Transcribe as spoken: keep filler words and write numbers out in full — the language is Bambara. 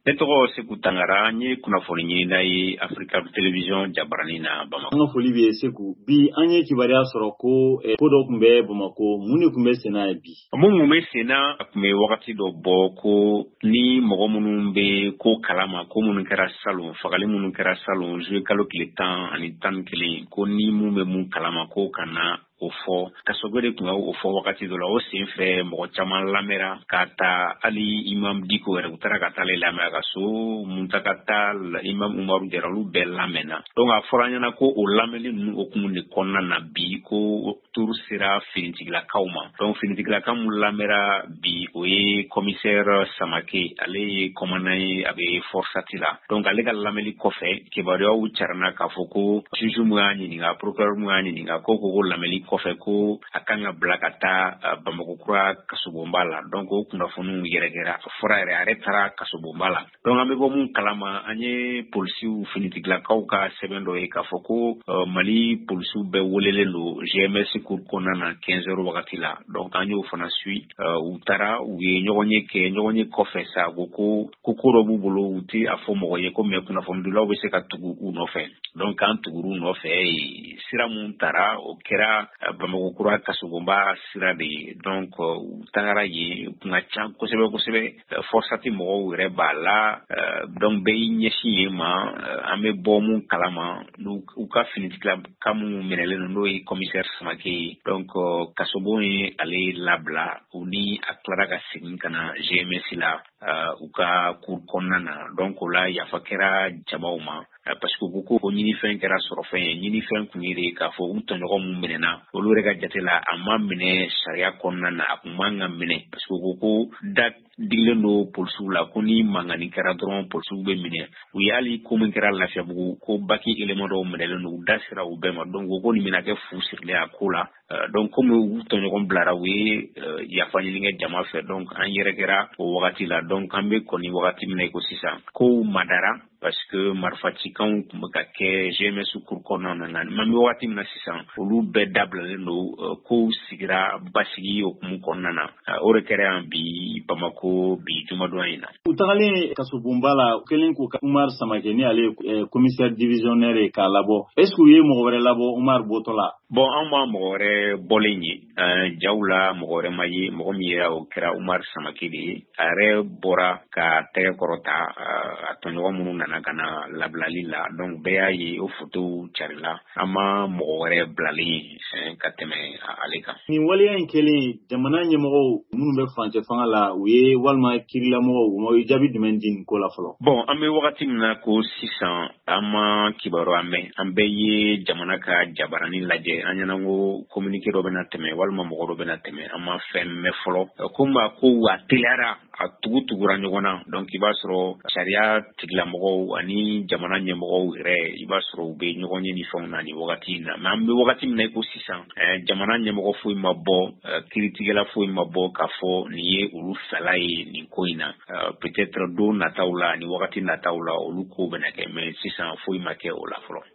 Ne tɔgɔ Seku Tangara n ye kunnafoni ɲinina ye Africa Television jabarani na Bamako. An ka foli bɛ Seku. Bi an ye kibaruya sɔrɔ ko ko dɔ tun bɛ Bamako, mun de tun bɛ sen na bi? Mun mun bɛ sen na a tun bɛ wagati dɔ bɔ ko ni mɔgɔ minnu bɛ ko kalama ko minnu kɛra salon, fagali minnu kɛra salon, juillet kalo tile tan ani tan ni kelen ko ni mun bɛ mun kalama ko ka na o fɔ Kasogo de tun o fɔ wagati dɔ la o sen fɛ mɔgɔ caman lamɛnra ka ta hali Imam Diko yɛrɛ u taara ka taa ale lamɛn a ka so, Muntaka Tall, Imam Umaru Jara olu bɛɛ lamɛnna. Donc a fɔra ɲɛna ko o lamɛnni ninnu hukumu de kɔnɔna na bi ko tour sera finitigilakaw ma. Donc finitigilaka mun lamɛnra bi o ye commissaire Samake, ale ye commandant ye a bɛ Forsati la. Donc ale ka lamɛnni kɔfɛ kibaruyaw carana k'a fɔ ko juge mun y'a ɲininka, procureur mun y'a ɲininka ko ko lamɛnni kɔfɛ ko a kan ka bila ka taa Bamako kura kasobonba la. Donc o kunnafoniw yɛrɛkɛra a fɔra yɛrɛ a yɛrɛ taara kasobonba la. Donc an bɛ bɔ mun kalama an ye polisiw finitigilakaw ka sɛbɛn dɔ ye k'a fɔ ko uh, Mali polisiw bɛɛ welelen don G M S cour kɔnɔna na quinze heures wagati la. Donc an y'o fana suit uh, u taara u ye ɲɔgɔn ye kɛ ɲɔgɔn ye kɔfɛ sa ko ko ko dɔ b'u bolo u tɛ a fɔ mɔgɔ ye ko mais kunnafonidilaw bɛ se ka tugu u nɔfɛ. Donc an tuguru nɔfɛ sira mun taara o kɛra Bamako kura kasobonba sira de ye. Donc u tagara ye kun ka ca kosɛbɛ kosɛbɛ Forsati mɔgɔw yɛrɛ b'a la donc bɛɛ y'i ɲɛsin ye ma an bɛ bɔ mun kalama u ka finitigilaka minnu minɛlen n'o ye commissaire Samake ye. Donc kasobon ye ale labila u ni a tilara ka segin ka na G M S la u ka cour kɔnɔna na. Donc o la yafa kɛra jamaw ma parce que u ko ko ɲinifɛn kɛra sɔrɔ fɛn ye. Ɲinifɛn kun ye de k'a fɔ u tɔɲɔgɔn mun minɛna olu yɛrɛ ka jate la a ma minɛ sariya kɔnɔna na a kun man ka minɛ parce que u ko ko da dilen don polisiw la ko ni mangani kɛra dɔrɔn polisiw bɛ minɛ. U ye hali ko min kɛra Lafiyabugu ko baki élément dɔw minɛlen don u da sera u bɛɛ ma. Donc u ko nin bɛna kɛ fu sirilen a ko la. Uh, donc comme u tɔɲɔgɔn bilara u ye uh, yafa ɲini kɛ jama fɛ. Donc an yɛrɛ kɛra o wagati la. Donc an bɛ kɔni wagati min na ko sisan ko madara parce que marifacikanw tun bɛ ka kɛ G M S cour kɔnɔna na. Man bɛ wagati min na sisan olu bɛɛ dabilalen don uh, kow sigira basigi hukumu kɔnɔna na. Uh, o de kɛra yan bi Bamako bi jumadon in na. U tagalen kasobonba la kelen ko Umar Samake ni ale eh, commissaire divisionnaire ye k'a labɔ. Est-ce que u ye mɔgɔ wɛrɛ labɔ Umar bɔtɔ la? Bon an ma mɔgɔ wɛrɛ bɔlen ye uh, jaw la mɔgɔ wɛrɛ ma ye mɔgɔ min ye o kɛra Umar Samake de ye. A yɛrɛ bɔra ka tɛgɛ kɔrɔta uh, a tɔɲɔgɔn minnu nana ka na labilali la. Donc bɛɛ y'a ye o photo carila an ma mɔgɔ wɛrɛ bilalen ye ka tɛmɛ ale kan. Nin waleya in kɛlen jamana ɲɛmɔgɔw minnu bɛ furancɛ fanga la u ye walima kirilamɔgɔw u ye jaabi jumɛn di nin ko la fɔlɔ? Bon an bɛ wagati min na ko sisan an ma kibaru an bɛ an bɛɛ ye jamana ka jabarani lajɛ an ɲɛna ko communiqué dɔ bɛna tɛmɛ walima mɔgɔ dɔ bɛna tɛmɛ an ma fɛn mɛn fɔlɔ ko ma ko a teliyara a tugu tugura ɲɔgɔn na. Donc i b'a sɔrɔ sariya tigilamɔgɔw ani jamana ɲɛmɔgɔw yɛrɛ i b'a sɔrɔ u bɛ ɲɔgɔn ye ni fɛnw na nin wagati in na. Mais an bɛ wagati min na ko sisan jamana ɲɛmɔgɔ foyi ma bɔ kiiritigɛla foyi ma bɔ k'a fɔ nin ye olu fɛla ye nin ko in na. Peut-être don nataw la ni wagati nataw la olu ko bɛna kɛ mais sisan foyi ma kɛ o la fɔlɔ.